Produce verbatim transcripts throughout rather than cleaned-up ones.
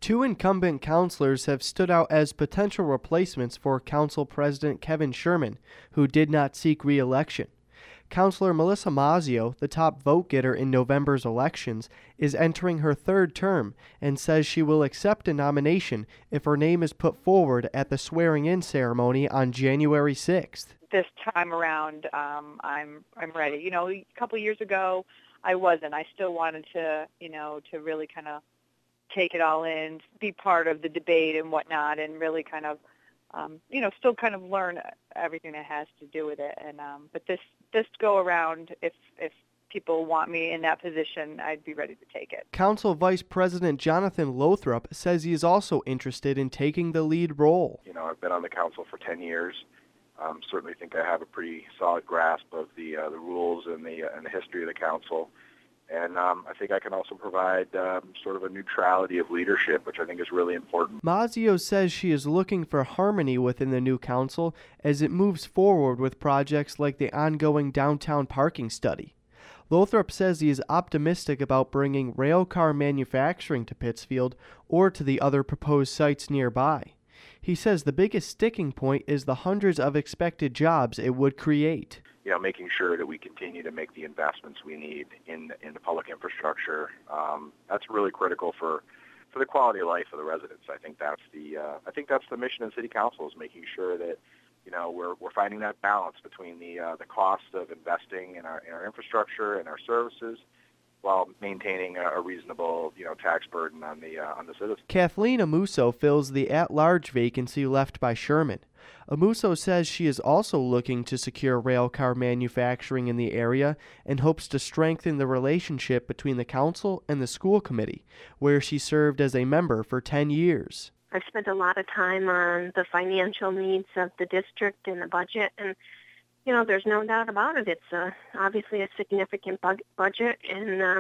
Two incumbent counselors have stood out as potential replacements for Council President Kevin Sherman, who did not seek re-election. Councilor Melissa Mazzio, the top vote-getter in November's elections, is entering her third term and says she will accept a nomination if her name is put forward at the swearing-in ceremony on January sixth. This time around, um, I'm I'm ready. You know, a couple years ago, I wasn't. I still wanted to, you know, to really kind of take it all in, be part of the debate and whatnot, and really kind of, um, you know, still kind of learn everything that has to do with it. And um, but this this go around, if if people want me in that position, I'd be ready to take it. Council Vice President Jonathan Lothrop says he is also interested in taking the lead role. You know, I've been on the council for ten years. Um, certainly think I have a pretty solid grasp of the uh, the rules and the uh, and the history of the council. And um, I think I can also provide um, sort of a neutrality of leadership, which I think is really important. Mazzio says she is looking for harmony within the new council as it moves forward with projects like the ongoing downtown parking study. Lothrop says he is optimistic about bringing railcar manufacturing to Pittsfield or to the other proposed sites nearby. He says the biggest sticking point is the hundreds of expected jobs it would create. You know, making sure that we continue to make the investments we need in in the public infrastructure. Um, that's really critical for, for the quality of life of the residents. I think that's the uh, I think that's the mission of City Council, is making sure that, you know, we're we're finding that balance between the uh, the cost of investing in our in our infrastructure and our services, while maintaining a reasonable, you know, tax burden on the uh, on the citizens. Kathleen Amuso fills the at-large vacancy left by Sherman. Amuso says she is also looking to secure railcar manufacturing in the area and hopes to strengthen the relationship between the council and the school committee, where she served as a member for ten years. I've spent a lot of time on the financial needs of the district and the budget, and you know, there's no doubt about it. It's uh, obviously a significant bu- budget, and uh,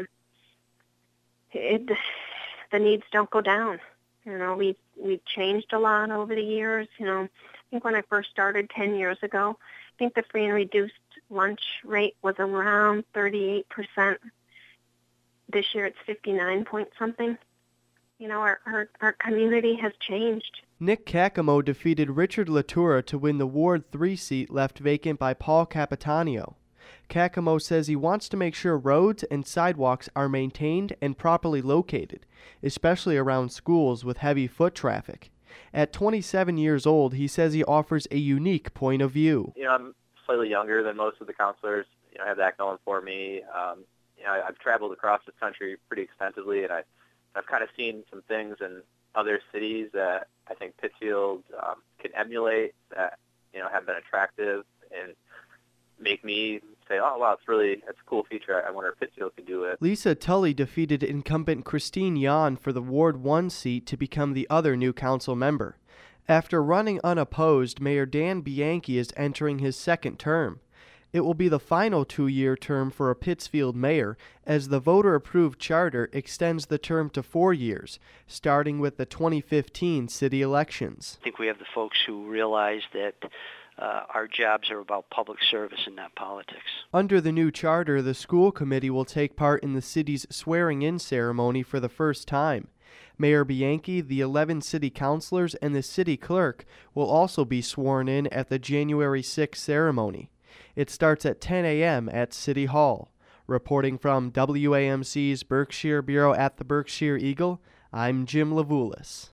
it, the needs don't go down. You know, we've, we've changed a lot over the years. You know, I think when I first started ten years ago, I think the free and reduced lunch rate was around thirty-eight percent. This year it's fifty-nine point something. You know, our, our, our community has changed. Nick Cacamo defeated Richard Latura to win the Ward three seat left vacant by Paul Capitanio. Cacamo says he wants to make sure roads and sidewalks are maintained and properly located, especially around schools with heavy foot traffic. At twenty-seven years old, he says he offers a unique point of view. You know, I'm slightly younger than most of the counselors. You know, I have that going for me. Um, you know, I've traveled across the country pretty extensively, and I, I've kind of seen some things in other cities that I think Pittsfield um, can emulate, that, you know, have been attractive and make me say, oh, wow, it's really, it's a cool feature. I wonder if Pittsfield could do it. Lisa Tully defeated incumbent Christine Yan for the Ward one seat to become the other new council member. After running unopposed, Mayor Dan Bianchi is entering his second term. It will be the final two-year term for a Pittsfield mayor, as the voter-approved charter extends the term to four years, starting with the twenty fifteen city elections. I think we have the folks who realize that uh, our jobs are about public service and not politics. Under the new charter, the school committee will take part in the city's swearing-in ceremony for the first time. Mayor Bianchi, the eleven city councilors, and the city clerk will also be sworn in at the January sixth ceremony. It starts at ten a.m. at City Hall. Reporting from W A M C's Berkshire Bureau at the Berkshire Eagle, I'm Jim Levulis.